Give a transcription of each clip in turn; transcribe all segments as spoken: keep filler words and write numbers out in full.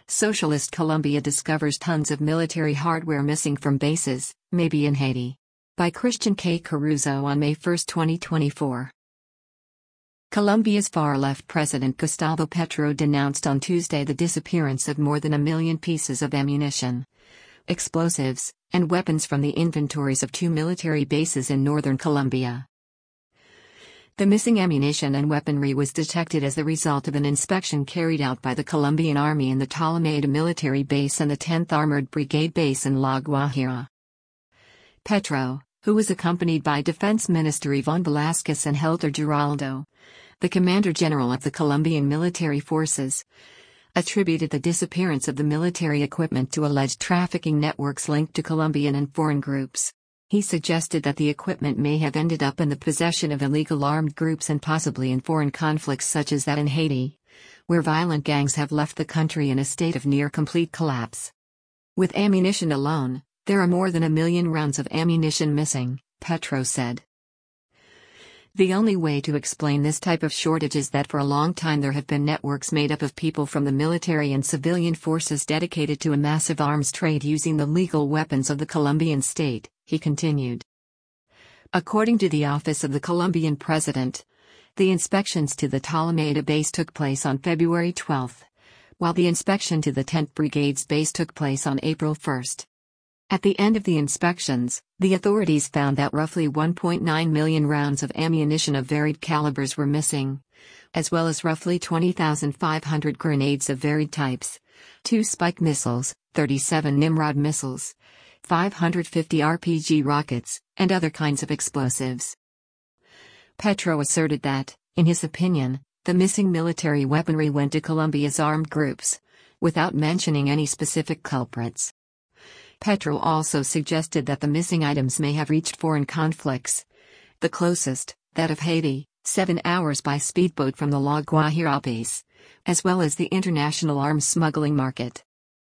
Socialist Colombia discovers tons of military hardware missing from bases, maybe in Haiti. By Christian K. Caruso on May first, twenty twenty-four. Colombia's far-left president Gustavo Petro denounced on Tuesday the disappearance of more than a million pieces of ammunition, explosives, and weapons from the inventories of two military bases in northern Colombia. The missing ammunition and weaponry was detected as the result of an inspection carried out by the Colombian Army in the Talameda military base and the tenth Armored Brigade base in La Guajira. Petro, who was accompanied by Defense Minister Iván Velásquez and Helder Giraldo, the Commander-General of the Colombian military forces, attributed the disappearance of the military equipment to alleged trafficking networks linked to Colombian and foreign groups. He suggested that the equipment may have ended up in the possession of illegal armed groups and possibly in foreign conflicts such as that in Haiti, where violent gangs have left the country in a state of near-complete collapse. With ammunition alone, there are more than a million rounds of ammunition missing, Petro said. The only way to explain this type of shortage is that for a long time there have been networks made up of people from the military and civilian forces dedicated to a massive arms trade using the legal weapons of the Colombian state, he continued. According to the Office of the Colombian President, the inspections to the Talameda base took place on February twelfth, while the inspection to the tenth Brigade's base took place on April first. At the end of the inspections, the authorities found that roughly one point nine million rounds of ammunition of varied calibers were missing, as well as roughly twenty thousand five hundred grenades of varied types, two Spike missiles, thirty-seven Nimrod missiles, five hundred fifty R P G rockets, and other kinds of explosives. Petro asserted that, in his opinion, the missing military weaponry went to Colombia's armed groups, without mentioning any specific culprits. Petro also suggested that the missing items may have reached foreign conflicts. The closest, that of Haiti, seven hours by speedboat from the La Guajira base, as well as the international arms smuggling market.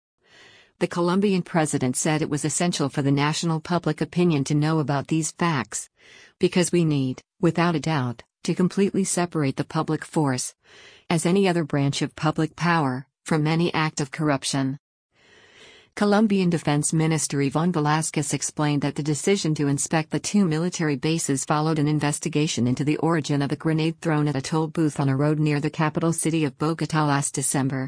The Colombian president said it was essential for the national public opinion to know about these facts, because we need, without a doubt, to completely separate the public force, as any other branch of public power, from any act of corruption. Colombian Defense Minister Iván Velásquez explained that the decision to inspect the two military bases followed an investigation into the origin of a grenade thrown at a toll booth on a road near the capital city of Bogotá last December.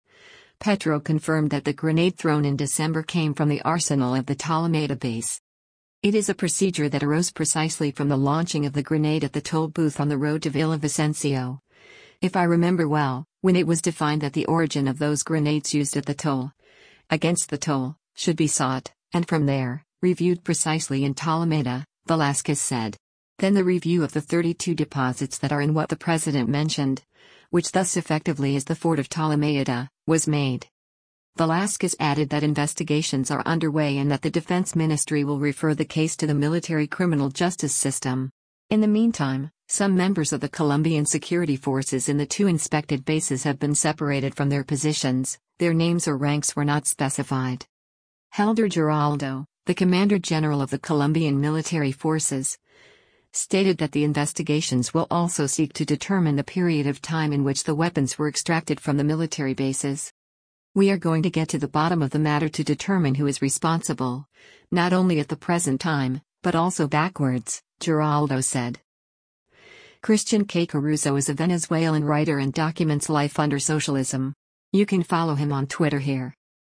Petro confirmed that the grenade thrown in December came from the arsenal of the Talameda base. It is a procedure that arose precisely from the launching of the grenade at the toll booth on the road to Villavicencio. If I remember well, when it was defined that the origin of those grenades used at the toll, against the toll, should be sought, and from there, reviewed precisely in Talameda, Velásquez said. Then the review of the thirty-two deposits that are in what the president mentioned, which thus effectively is the fort of Talameda, was made. Velásquez added that investigations are underway and that the Defense Ministry will refer the case to the military criminal justice system. In the meantime, some members of the Colombian security forces in the two inspected bases have been separated from their positions. Their names or ranks were not specified. Helder Giraldo, the Commander-General of the Colombian military forces, stated that the investigations will also seek to determine the period of time in which the weapons were extracted from the military bases. We are going to get to the bottom of the matter to determine who is responsible, not only at the present time, but also backwards, Giraldo said. Christian K. Caruso is a Venezuelan writer and documents life under socialism. You can follow him on Twitter here.